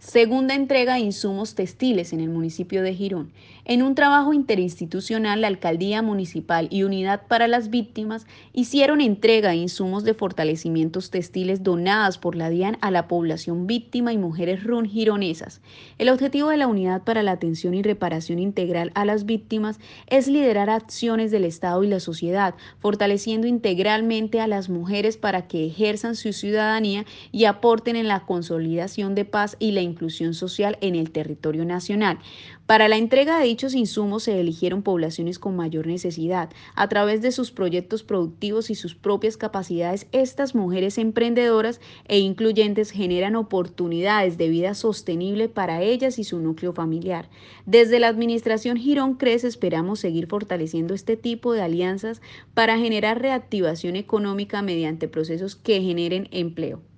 Segunda entrega de insumos textiles en el municipio de Girón. En un trabajo interinstitucional, la Alcaldía Municipal y Unidad para las Víctimas hicieron entrega de insumos de fortalecimientos textiles donadas por la DIAN a la población víctima y mujeres RUN gironesas. El objetivo de la Unidad para la Atención y Reparación Integral a las Víctimas es liderar acciones del Estado y la sociedad, fortaleciendo integralmente a las mujeres para que ejerzan su ciudadanía y aporten en la consolidación de paz y la inclusión social en el territorio nacional. Para la entrega de dichos insumos se eligieron poblaciones con mayor necesidad. A través de sus proyectos productivos y sus propias capacidades, estas mujeres emprendedoras e incluyentes generan oportunidades de vida sostenible para ellas y su núcleo familiar. Desde la Administración Girón Crece esperamos seguir fortaleciendo este tipo de alianzas para generar reactivación económica mediante procesos que generen empleo.